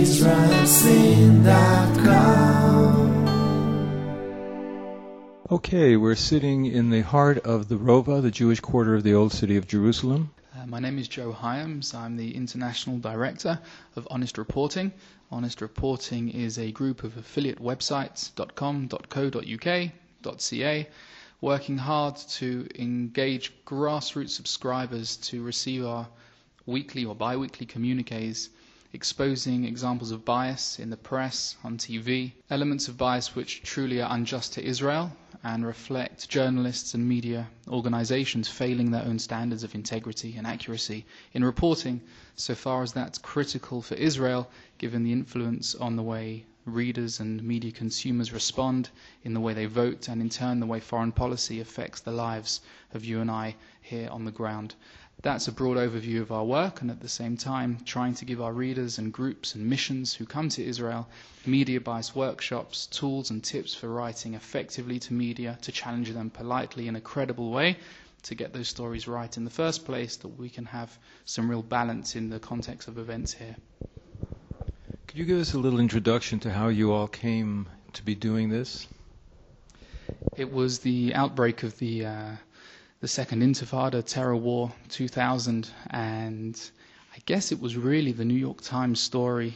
Okay, we're sitting in the heart of the Rova, the Jewish quarter of the Old City of Jerusalem. My name is Joe Hyams. I'm the International Director of Honest Reporting. Honest Reporting is a group of affiliate websites, .com, .co.uk, .ca, working hard to engage grassroots subscribers to receive our weekly or bi-weekly communiques exposing examples of bias in the press, on TV, elements of bias which truly are unjust to Israel and reflect journalists and media organizations failing their own standards of integrity and accuracy in reporting, so far as that's critical for Israel, given the influence on the way readers and media consumers respond, in the way they vote, and in turn the way foreign policy affects the lives of you and I here on the ground. That's a broad overview of our work, and at the same time trying to give our readers and groups and missions who come to Israel media bias workshops, tools and tips for writing effectively to media, to challenge them politely in a credible way, to get those stories right in the first place, that we can have some real balance in the context of events here. Could you give us a little introduction to how you all came to be doing this? It was the outbreak of the Second Intifada, Terror War, 2000, and I guess it was really the New York Times story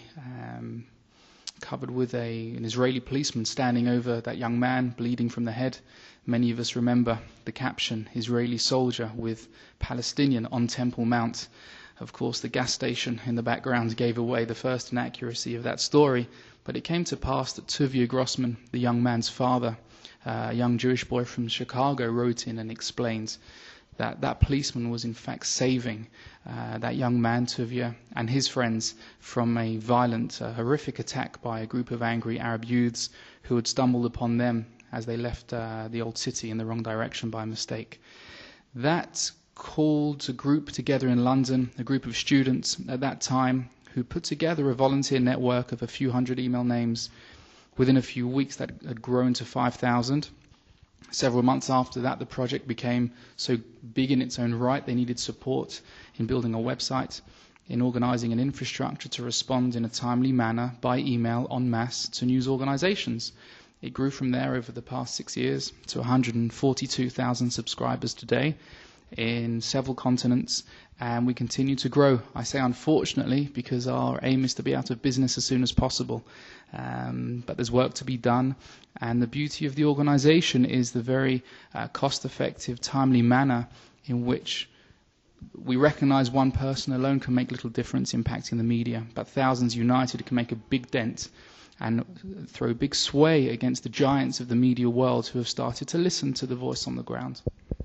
covered with an Israeli policeman standing over that young man bleeding from the head. Many of us remember the caption, Israeli soldier with Palestinian on Temple Mount. Of course, the gas station in the background gave away the first inaccuracy of that story, but it came to pass that Tuvia Grossman, the young man's father, a young Jewish boy from Chicago, wrote in and explained that that policeman was in fact saving that young man, Tuvia, and his friends from a violent, horrific attack by a group of angry Arab youths who had stumbled upon them as they left the old city in the wrong direction by mistake. That called a group together in London, a group of students at that time, who put together a volunteer network of a few hundred email names. Within a few weeks, that had grown to 5,000. Several months after that, the project became so big in its own right, they needed support in building a website, in organizing an infrastructure to respond in a timely manner by email en masse to news organizations. It grew from there over the past 6 years to 142,000 subscribers today in several continents, and we continue to grow. I say unfortunately because our aim is to be out of business as soon as possible, but there's work to be done, and the beauty of the organization is the very cost-effective, timely manner in which we recognize one person alone can make little difference impacting the media, but thousands united can make a big dent and throw a big sway against the giants of the media world who have started to listen to the voice on the ground.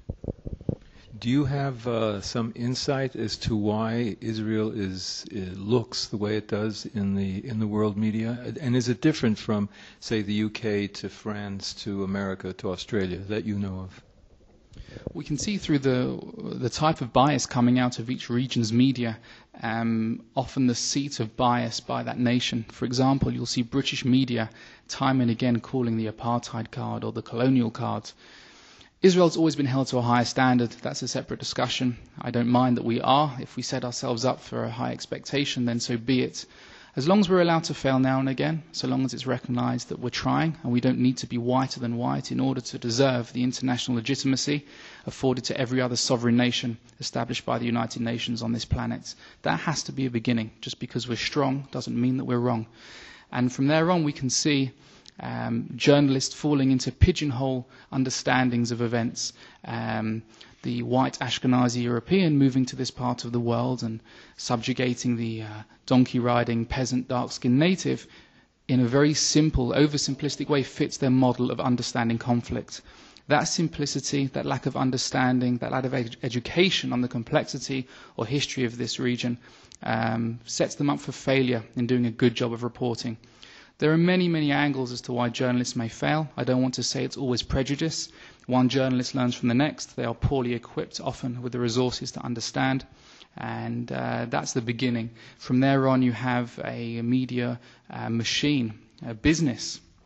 Do you have some insight as to why Israel looks the way it does in the world media? And is it different from, say, the UK to France to America to Australia that you know of? We can see through the type of bias coming out of each region's media, often the seat of bias by that nation. For example, you'll see British media time and again calling the apartheid card or the colonial card. Israel's always been held to a higher standard. That's a separate discussion. I don't mind that we are. If we set ourselves up for a high expectation, then so be it. As long as we're allowed to fail now and again, so long as it's recognized that we're trying, and we don't need to be whiter than white in order to deserve the international legitimacy afforded to every other sovereign nation established by the United Nations on this planet. That has to be a beginning. Just because we're strong doesn't mean that we're wrong. And from there on, we can see journalists falling into pigeonhole understandings of events. The white Ashkenazi European moving to this part of the world and subjugating the donkey-riding peasant dark-skinned native in a very simple, oversimplistic way fits their model of understanding conflict. That simplicity, that lack of understanding, that lack of education on the complexity or history of this region sets them up for failure in doing a good job of reporting. There are many, many angles as to why journalists may fail. I don't want to say it's always prejudice. One journalist learns from the next. They are poorly equipped, often with the resources to understand. And that's the beginning. From there on, you have a media machine, a business,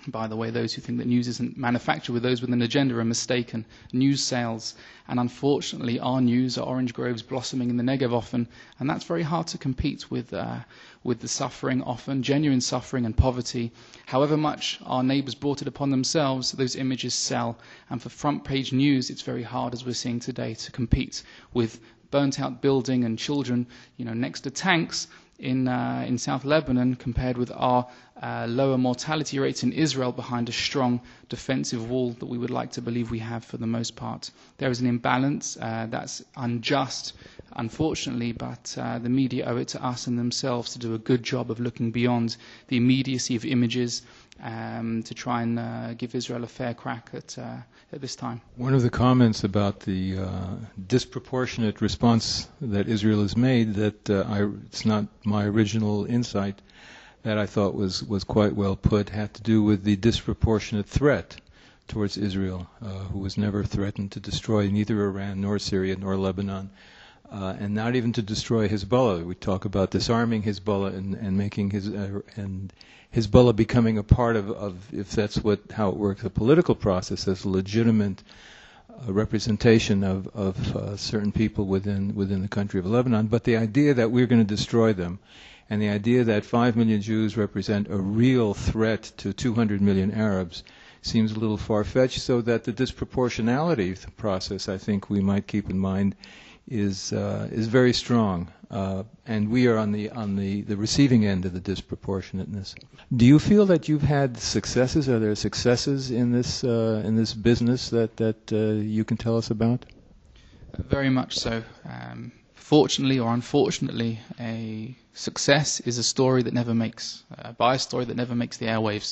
By the way, those who think that news isn't manufactured with those with an agenda are mistaken. News sales, and unfortunately our news are orange groves blossoming in the Negev often, and that's very hard to compete with the suffering, often genuine suffering and poverty. However much our neighbours brought it upon themselves, those images sell, and for front page news it's very hard, as we're seeing today, to compete with burnt out building and children, next to tanks in South Lebanon, compared with our lower mortality rates in Israel behind a strong defensive wall that we would like to believe we have for the most part. There is an imbalance that's unjust, unfortunately, but the media owe it to us and themselves to do a good job of looking beyond the immediacy of images to try and give Israel a fair crack at this time. One of the comments about the disproportionate response that Israel has made, that it's not my original insight, that I thought was quite well put, had to do with the disproportionate threat towards Israel, who was never threatened to destroy neither Iran nor Syria nor Lebanon, and not even to destroy Hezbollah. We talk about disarming Hezbollah and making Hezbollah becoming a part of, if that's how it works, a political process as a legitimate representation of certain people within the country of Lebanon. But the idea that we're going to destroy them, and the idea that 5 million Jews represent a real threat to 200 million Arabs, seems a little far-fetched, so that the disproportionality process, I think we might keep in mind, is very strong, and we are on the receiving end of the disproportionateness. Do you feel that you've had successes? Are there successes in this business that you can tell us about? Very much so. Fortunately or unfortunately, a success is a story that never makes, a biased story that never makes the airwaves.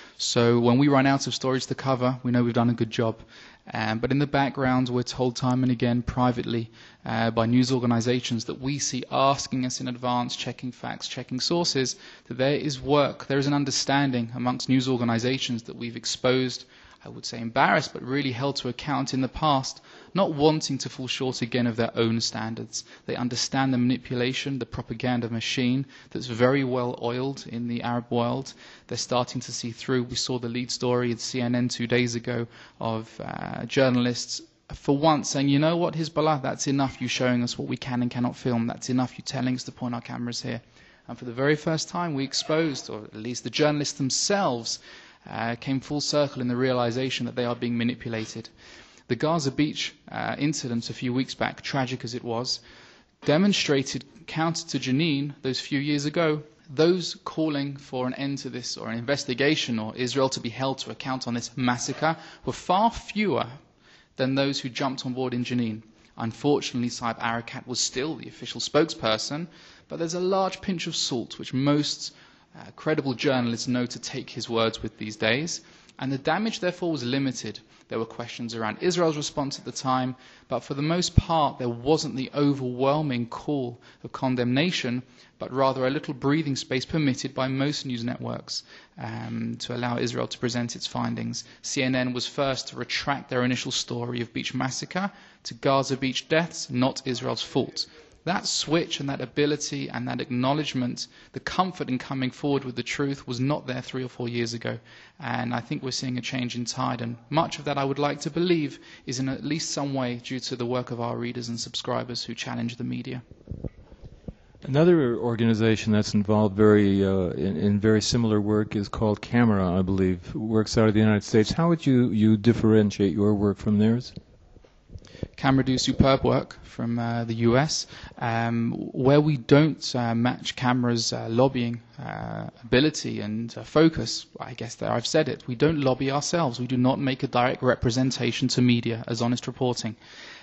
So when we run out of stories to cover, we know we've done a good job. But in the background, we're told time and again privately by news organizations that we see asking us in advance, checking facts, checking sources, that there is work, there is an understanding amongst news organizations that we've exposed, I would say embarrassed, but really held to account in the past, not wanting to fall short again of their own standards. They understand the manipulation, the propaganda machine that's very well oiled in the Arab world. They're starting to see through. We saw the lead story at CNN 2 days ago of journalists for once saying, you know what, Hezbollah, that's enough you showing us what we can and cannot film. That's enough you telling us to point our cameras here. And for the very first time we exposed, or at least the journalists themselves, came full circle in the realization that they are being manipulated. The Gaza Beach incident a few weeks back, tragic as it was, demonstrated, counter to Jenin those few years ago, those calling for an end to this, or an investigation, or Israel to be held to account on this massacre, were far fewer than those who jumped on board in Jenin. Unfortunately, Saeb Erekat was still the official spokesperson, but there's a large pinch of salt which most credible journalists know to take his words with these days, and the damage therefore was limited. There were questions around Israel's response at the time, but for the most part there wasn't the overwhelming call of condemnation, but rather a little breathing space permitted by most news networks to allow Israel to present its findings. CNN was first to retract their initial story of beach massacre to Gaza beach deaths, not Israel's fault. That switch and that ability and that acknowledgement, the comfort in coming forward with the truth, was not there 3 or 4 years ago. And I think we're seeing a change in tide. And much of that, I would like to believe, is in at least some way due to the work of our readers and subscribers who challenge the media. Another organization that's involved in very similar work is called Camera, I believe, works out of the United States. How would you differentiate your work from theirs? Camera do superb work from the US, where we don't match Camera's lobbying ability and focus. I guess there I've said it. We don't lobby ourselves. We do not make a direct representation to media as honest reporting.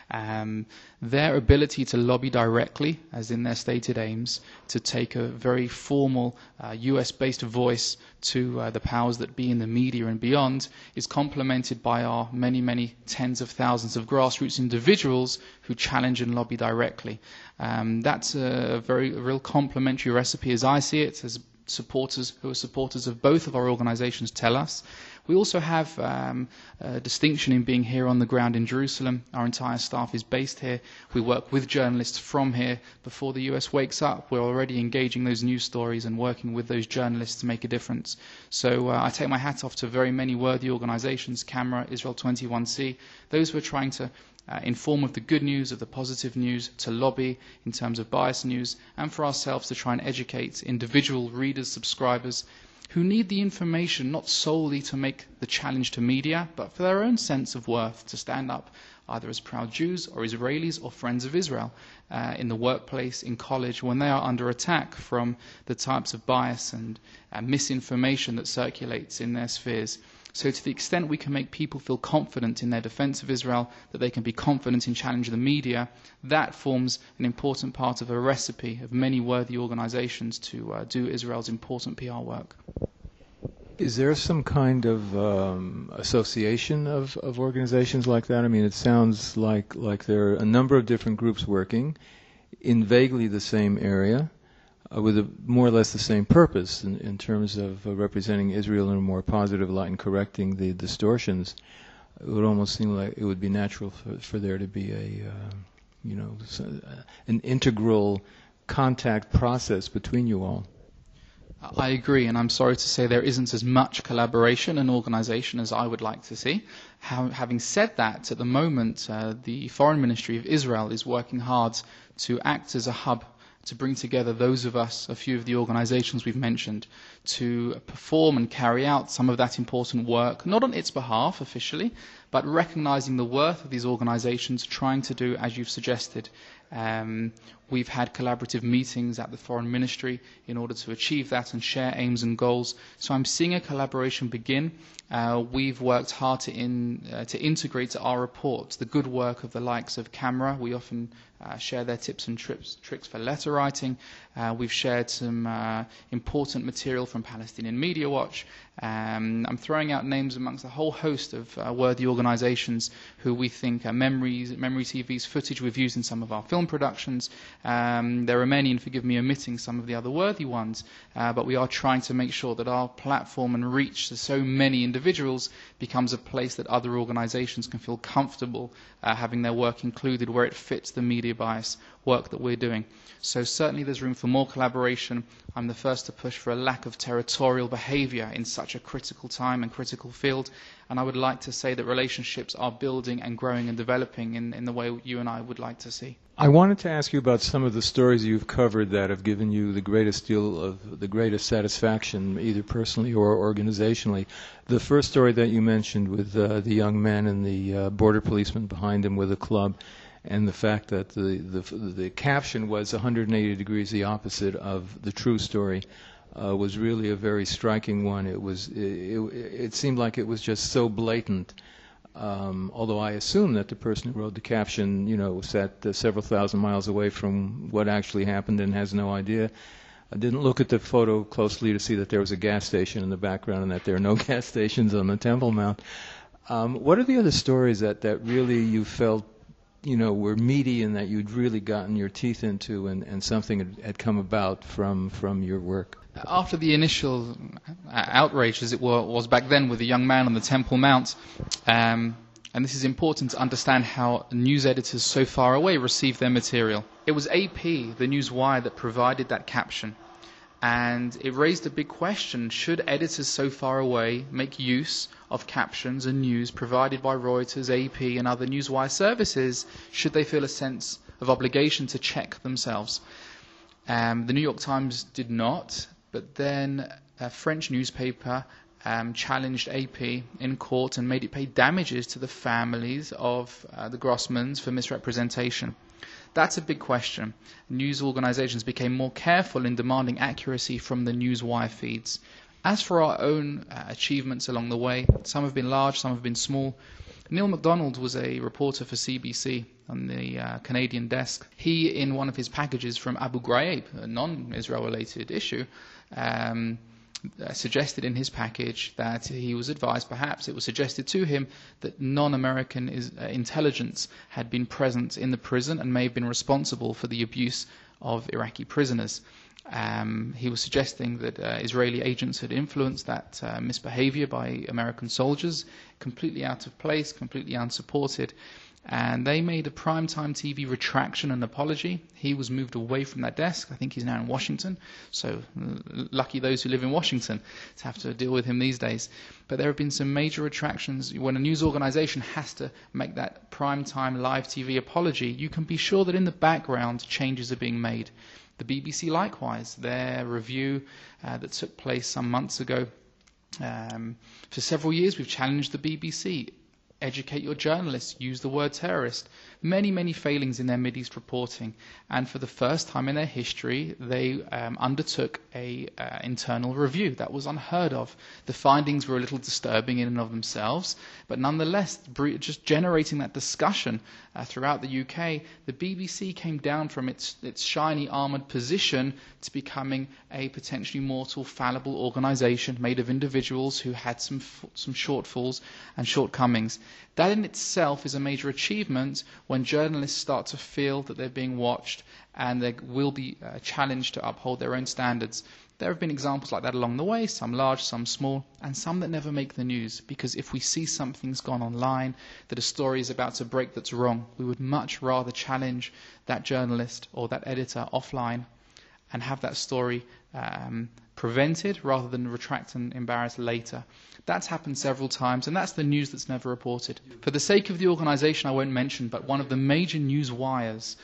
Their ability to lobby directly, as in their stated aims, to take a very formal US-based voice to the powers that be in the media and beyond, is complemented by our many, many tens of thousands of grassroots individuals who challenge and lobby directly. That's a real complementary recipe as I see it, as supporters who are supporters of both of our organizations tell us. We also have a distinction in being here on the ground in Jerusalem. Our entire staff is based here. We work with journalists from here. Before the US wakes up, we're already engaging those news stories and working with those journalists to make a difference. So I take my hat off to very many worthy organizations, CAMRA, Israel 21C, those who are trying to inform of the good news, of the positive news, to lobby in terms of biased news, and for ourselves to try and educate individual readers, subscribers, who need the information not solely to make the challenge to media, but for their own sense of worth, to stand up either as proud Jews or Israelis or friends of Israel in the workplace, in college, when they are under attack from the types of bias and misinformation that circulates in their spheres. So to the extent we can make people feel confident in their defense of Israel, that they can be confident in challenging the media, that forms an important part of a recipe of many worthy organizations to do Israel's important PR work. Is there some kind of association of organizations like that? I mean, it sounds like there are a number of different groups working in vaguely the same area, with more or less the same purpose in terms of representing Israel in a more positive light and correcting the distortions. It would almost seem like it would be natural for there to be an integral contact process between you all. I agree, and I'm sorry to say there isn't as much collaboration and organization as I would like to see. Having said that, at the moment, the Foreign Ministry of Israel is working hard to act as a hub to bring together those of us, a few of the organizations we've mentioned, to perform and carry out some of that important work, not on its behalf officially, but recognizing the worth of these organizations, trying to do as you've suggested. We've had collaborative meetings at the Foreign Ministry in order to achieve that and share aims and goals. So I'm seeing a collaboration begin. We've worked hard to integrate our reports the good work of the likes of CAMRA. We often share their tips and tricks for letter writing. We've shared some important material from Palestinian Media Watch. I'm throwing out names amongst a whole host of worthy organizations who we think Memory TV's footage we've used in some of our film productions. There are many, and forgive me omitting some of the other worthy ones, but we are trying to make sure that our platform and reach to so many individuals becomes a place that other organizations can feel comfortable having their work included where it fits the media bias work that we're doing. So certainly there's room for more collaboration. I'm the first to push for a lack of territorial behavior in such a critical time and critical field, and I would like to say that relationships are building and growing and developing in the way you and I would like to see. I wanted to ask you about some of the stories you've covered that have given you the greatest satisfaction, either personally or organizationally. The first story that you mentioned with the young man and the border policeman behind him with a club, and the fact that the caption was 180 degrees the opposite of the true story, was really a very striking one. It seemed like it was just so blatant. Although I assume that the person who wrote the caption, sat several thousand miles away from what actually happened and has no idea. I didn't look at the photo closely to see that there was a gas station in the background and that there are no gas stations on the Temple Mount. What are the other stories that really you felt, were meaty and that you'd really gotten your teeth into and something had come about from your work? After the initial outrage, as it was back then, with the young man on the Temple Mount, and this is important to understand how news editors so far away receive their material. It was AP, the news wire, that provided that caption. And it raised a big question: should editors so far away make use of captions and news provided by Reuters, AP, and other newswire services? Should they feel a sense of obligation to check themselves? The New York Times did not, but then a French newspaper challenged AP in court and made it pay damages to the families of the Grossmans for misrepresentation. That's a big question. News organizations became more careful in demanding accuracy from the newswire feeds. As for our own achievements along the way, some have been large, some have been small. Neil MacDonald was a reporter for CBC on the Canadian desk. He, in one of his packages from Abu Ghraib, a non-Israel related issue, suggested in his package that he was advised, perhaps it was suggested to him, that non-American intelligence had been present in the prison and may have been responsible for the abuse of Iraqi prisoners. He was suggesting that Israeli agents had influenced that misbehavior by American soldiers, completely out of place, completely unsupported. And they made a primetime TV retraction and apology. He was moved away from that desk. I think he's now in Washington. So lucky those who live in Washington to have to deal with him these days. But there have been some major retractions. When a news organization has to make that primetime live TV apology, you can be sure that in the background changes are being made. The BBC likewise, their review that took place some months ago. For several years we've challenged the BBC. Educate your journalists, use the word terrorist. Many, many failings in their Mideast reporting. And for the first time in their history, they undertook a internal review. That was unheard of. The findings were a little disturbing in and of themselves, but nonetheless, just generating that discussion throughout the UK, the BBC came down from its shiny armoured position to becoming a potentially mortal, fallible organisation made of individuals who had some shortfalls and shortcomings. That in itself is a major achievement when journalists start to feel that they're being watched and they will be challenged to uphold their own standards. There have been examples like that along the way, some large, some small, and some that never make the news, because if we see something's gone online, that a story is about to break that's wrong, we would much rather challenge that journalist or that editor offline and have that story prevented rather than retract and embarrass later. That's happened several times, and that's the news that's never reported. For the sake of the organisation, I won't mention, but one of the major news wires,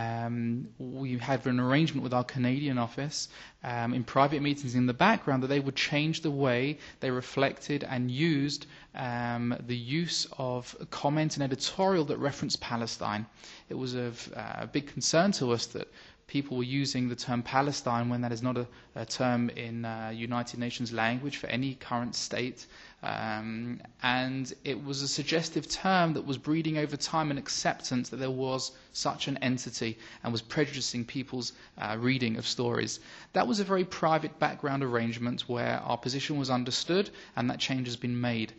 we had an arrangement with our Canadian office in private meetings in the background that they would change the way they reflected and used the use of comment and editorial that referenced Palestine. It was of big concern to us that people were using the term Palestine when that is not a term in United Nations language for any current state. And it was a suggestive term that was breeding over time an acceptance that there was such an entity and was prejudicing people's reading of stories. That was a very private background arrangement where our position was understood and that change has been made.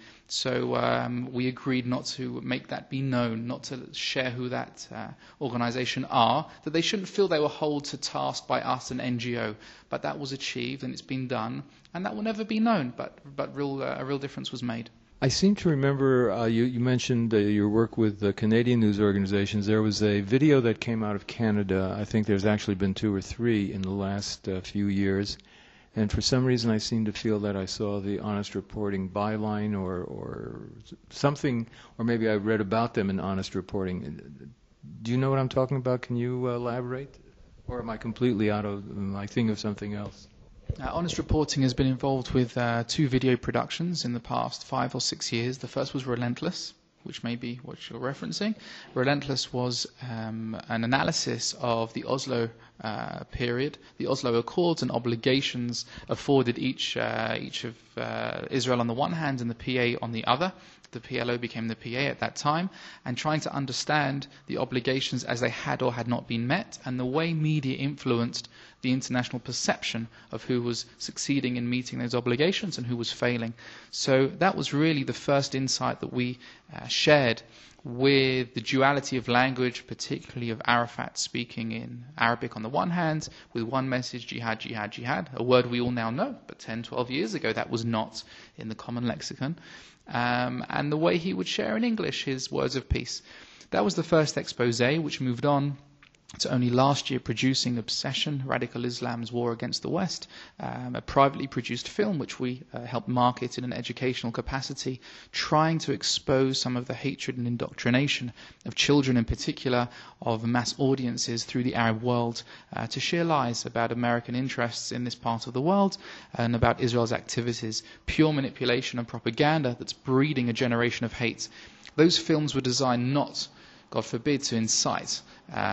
So we agreed not to make that be known, not to share who that organisation are, that they shouldn't feel they were held to task by us, an NGO. But that was achieved and it's been done, and that will never be known, but a real difference was made. I seem to remember you mentioned your work with Canadian news organizations. There was a video that came out of Canada. I think there's actually been 2 or 3 in the last few years. And for some reason I seem to feel that I saw the Honest Reporting byline or something, or maybe I read about them in Honest Reporting. Do you know what I'm talking about? Can you elaborate? Or am I completely out of, am I thinking of something else? Honest Reporting has been involved with 2 video productions in the past 5 or 6 years. The first was Relentless, which may be what you're referencing. Relentless was an analysis of the Oslo period, the Oslo Accords and obligations afforded each of Israel on the one hand and the PA on the other. The PLO became the PA at that time, and trying to understand the obligations as they had or had not been met, and the way media influenced the international perception of who was succeeding in meeting those obligations and who was failing. So that was really the first insight that we shared with the duality of language, particularly of Arafat speaking in Arabic on the one hand, with one message, jihad, jihad, jihad, a word we all now know, but 10, 12 years ago that was not in the common lexicon, and the way he would share in English his words of peace. That was the first expose, which moved on to only last year producing Obsession, Radical Islam's War Against the West, a privately produced film which we helped market in an educational capacity, trying to expose some of the hatred and indoctrination of children in particular, of mass audiences through the Arab world, to share lies about American interests in this part of the world and about Israel's activities, pure manipulation and propaganda that's breeding a generation of hate. Those films were designed not, God forbid, to incite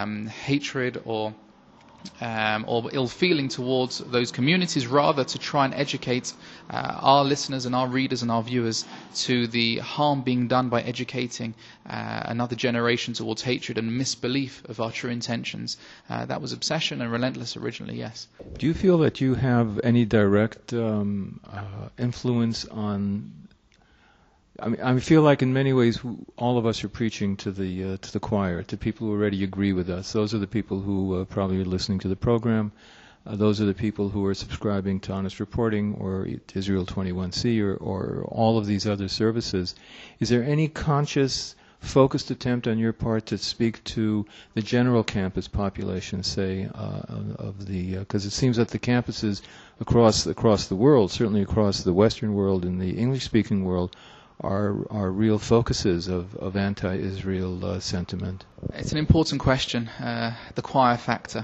hatred or ill feeling towards those communities, rather to try and educate our listeners and our readers and our viewers to the harm being done by educating another generation towards hatred and misbelief of our true intentions. That was Obsession and Relentless originally, yes. Do you feel that you have any direct influence on... I feel like in many ways all of us are preaching to the choir, to people who already agree with us. Those are the people who probably are listening to the program. those are the people who are subscribing to Honest Reporting or to Israel 21C or all of these other services. Is there any conscious, focused attempt on your part to speak to the general campus population, say, of the, because it seems that the campuses across the world, certainly across the Western world and the English-speaking world, are real focuses of anti-Israel sentiment? It's an important question, the choir factor.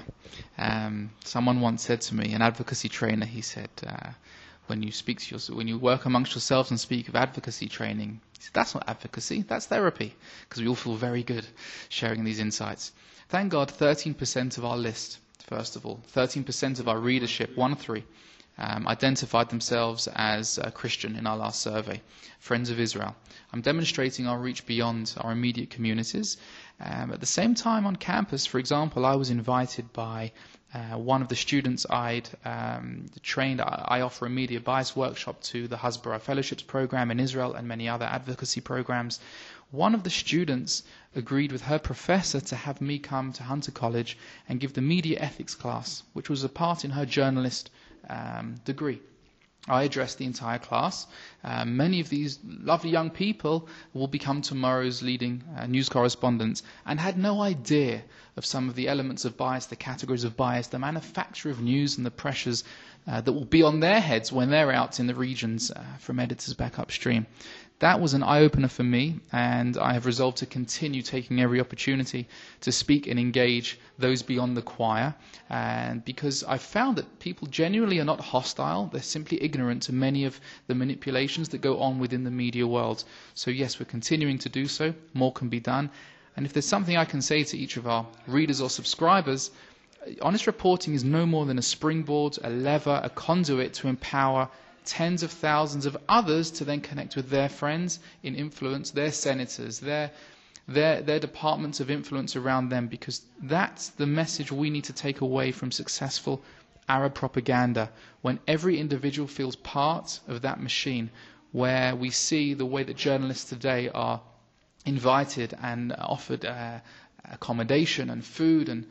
Someone once said to me, an advocacy trainer, he said, when you work amongst yourselves and speak of advocacy training, he said, that's not advocacy, that's therapy, because we all feel very good sharing these insights. Thank God 13% of our list, first of all, 13% of our readership, 1-3, identified themselves as a Christian in our last survey, Friends of Israel. I'm demonstrating our reach beyond our immediate communities. At the same time on campus, for example, I was invited by one of the students I'd trained. I offer a media bias workshop to the Hasbara Fellowships program in Israel and many other advocacy programs. One of the students agreed with her professor to have me come to Hunter College and give the media ethics class, which was a part in her journalist degree. I addressed the entire class. Many of these lovely young people will become tomorrow's leading news correspondents and had no idea of some of the elements of bias, the categories of bias, the manufacture of news and the pressures that will be on their heads when they're out in the regions from editors back upstream. That was an eye-opener for me, and I have resolved to continue taking every opportunity to speak and engage those beyond the choir, and because I've found that people genuinely are not hostile, they're simply ignorant to many of the manipulations that go on within the media world. So yes, we're continuing to do so, more can be done, and if there's something I can say to each of our readers or subscribers, Honest Reporting is no more than a springboard, a lever, a conduit to empower tens of thousands of others to then connect with their friends in influence, their senators, their departments of influence around them, because that's the message we need to take away from successful Arab propaganda, when every individual feels part of that machine, where we see the way that journalists today are invited and offered accommodation and food and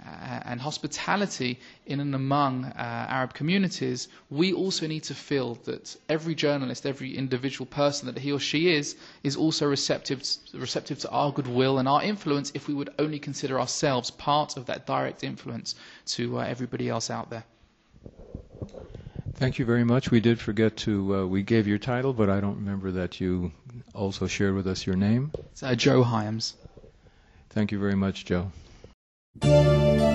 hospitality in and among Arab communities. We also need to feel that every journalist, every individual person that he or she is also receptive to our goodwill and our influence, if we would only consider ourselves part of that direct influence to everybody else out there. Thank you very much. We did forget to, we gave your title, but I don't remember that you also shared with us your name. It's Joe Hyams. Thank you very much, Joe.